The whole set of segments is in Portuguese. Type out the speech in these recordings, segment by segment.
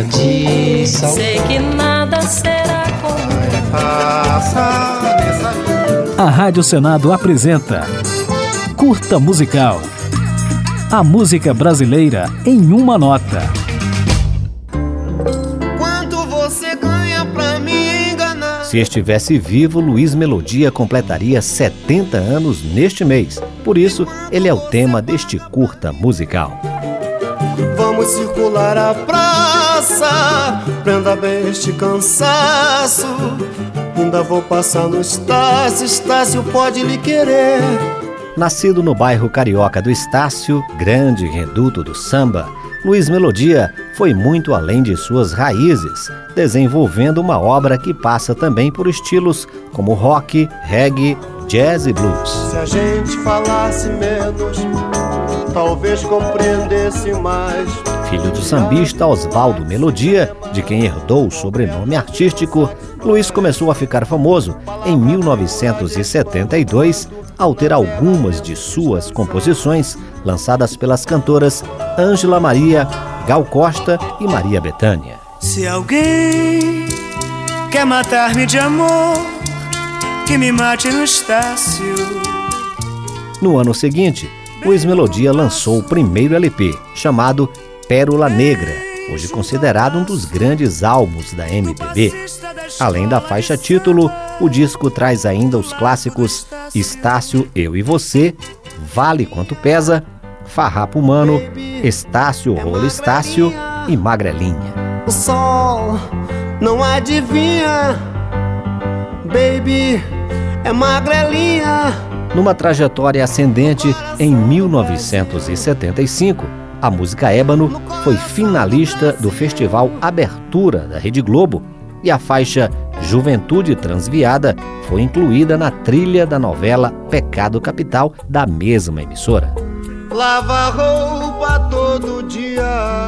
perdição. Sei que nada será como A Rádio Senado apresenta Curta Musical. A música brasileira em uma nota. Quanto você ganha pra me enganar? Se estivesse vivo, Luiz Melodia completaria 70 anos neste mês. Por isso, ele é o tema deste curta musical. Vamos circular a praça, prenda bem este cansaço. Ainda vou passar no Estácio, Estácio pode lhe querer. Nascido no bairro carioca do Estácio, grande reduto do samba, Luiz Melodia foi muito além de suas raízes, desenvolvendo uma obra que passa também por estilos como rock, reggae, jazz e blues. Se a gente falasse menos, talvez compreendesse mais. Filho do sambista Oswaldo Melodia, de quem herdou o sobrenome artístico, Luiz começou a ficar famoso em 1972, ao ter algumas de suas composições lançadas pelas cantoras Ângela Maria, Gal Costa e Maria Bethânia. Se alguém quer matar-me de amor, que me mate no Estácio. No ano seguinte, Luiz Melodia lançou o primeiro LP, chamado Pérola Negra, hoje considerado um dos grandes álbuns da MPB. Além da faixa título, o disco traz ainda os clássicos Estácio, Eu e Você, Vale Quanto Pesa, Farrapo Humano, Estácio, Rolo Estácio e Magrelinha. O sol não adivinha, baby, é magrelinha. Numa trajetória ascendente, em 1975, a música Ébano foi finalista do Festival Abertura da Rede Globo e a faixa Juventude Transviada foi incluída na trilha da novela Pecado Capital da mesma emissora. Lava roupa todo dia,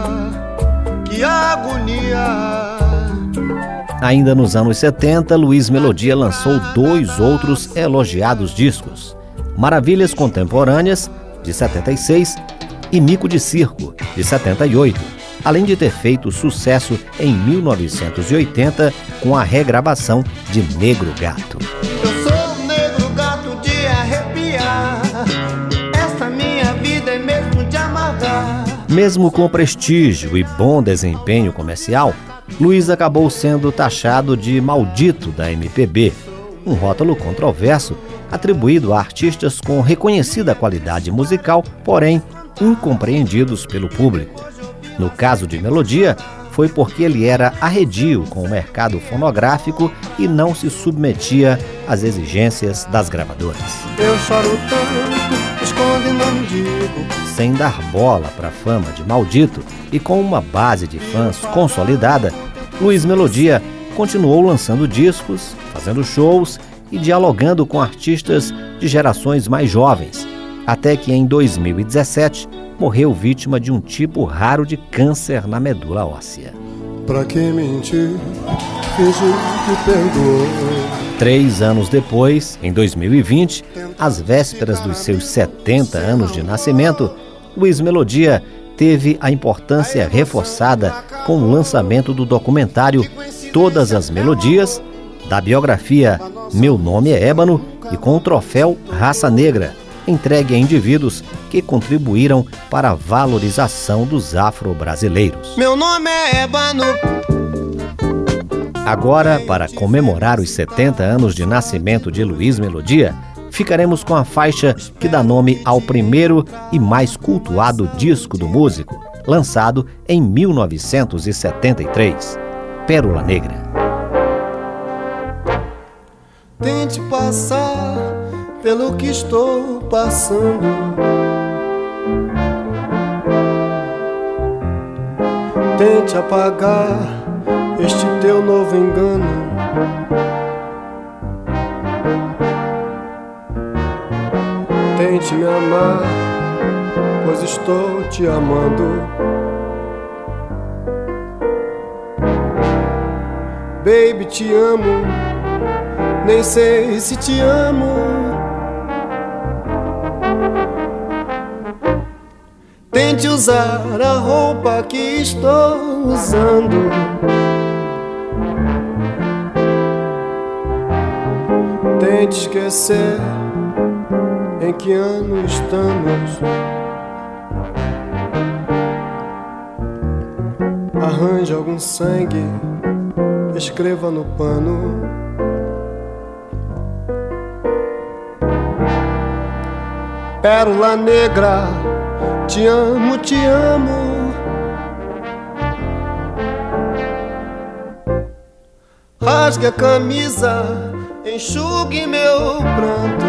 que agonia. Ainda nos anos 70, Luiz Melodia lançou 2 outros elogiados discos: Maravilhas Contemporâneas, de 76, e Mico de Circo, de 78, além de ter feito sucesso em 1980 com a regravação de Negro Gato. Eu sou um negro gato de arrepiar, esta minha vida é mesmo de amargar. Mesmo com prestígio e bom desempenho comercial, Luiz acabou sendo taxado de maldito da MPB, um rótulo controverso atribuído a artistas com reconhecida qualidade musical, porém incompreendidos pelo público. No caso de Melodia, foi porque ele era arredio com o mercado fonográfico e não se submetia às exigências das gravadoras. Eu choro tanto, escondo e não digo. Sem dar bola para a fama de maldito e com uma base de fãs consolidada, Luiz Melodia continuou lançando discos, fazendo shows e dialogando com artistas de gerações mais jovens, até que em 2017 morreu vítima de um tipo raro de câncer na medula óssea. Pra que mentir, fingir que perdoou. 3 anos depois, em 2020, às vésperas dos seus 70 anos de nascimento, Luiz Melodia teve a importância reforçada com o lançamento do documentário Todas as Melodias, da biografia Meu Nome é Ébano e com o troféu Raça Negra, entregue a indivíduos que contribuíram para a valorização dos afro-brasileiros. Meu nome é Ébano. Agora, para comemorar os 70 anos de nascimento de Luiz Melodia, ficaremos com a faixa que dá nome ao primeiro e mais cultuado disco do músico, lançado em 1973, Pérola Negra. Tente passar pelo que estou passando. Tente apagar este teu novo engano. Tente me amar, pois estou te amando. Baby, te amo, nem sei se te amo. Tente usar a roupa que estou usando. Tente esquecer em que ano estamos. Arranje algum sangue, escreva no pano. Pérola negra, te amo, te amo. Rasgue a camisa, enxugue meu pranto.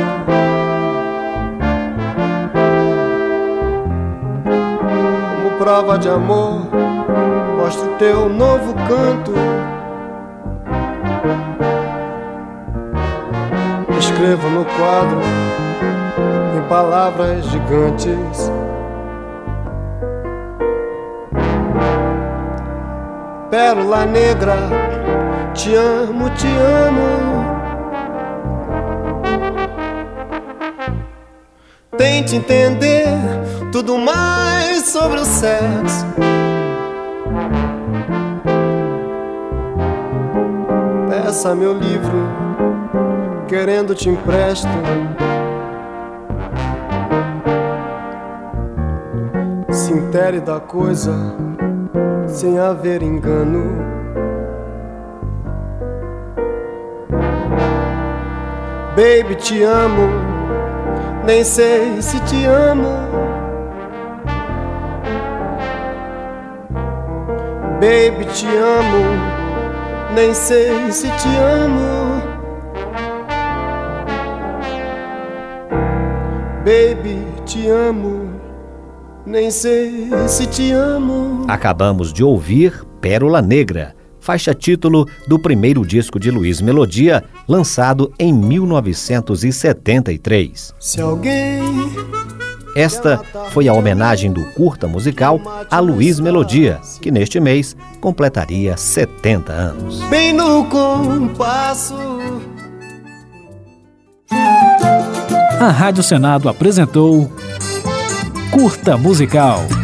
Como prova de amor, mostre teu novo canto. Escreva no quadro em palavras gigantes. Pérola negra, te amo, te amo. Tente entender tudo mais sobre o sexo. Peça meu livro, querendo te empresto. Se intere da coisa sem haver engano. Baby, te amo, nem sei se te amo. Baby, te amo, nem sei se te amo. Baby, te amo, nem sei se te amo. Acabamos de ouvir Pérola Negra, faixa título do primeiro disco de Luiz Melodia, lançado em 1973. Se alguém... Esta foi a homenagem do curta musical a Luiz Melodia, que neste mês completaria 70 anos. Bem no compasso. A Rádio Senado apresentou Curta Musical.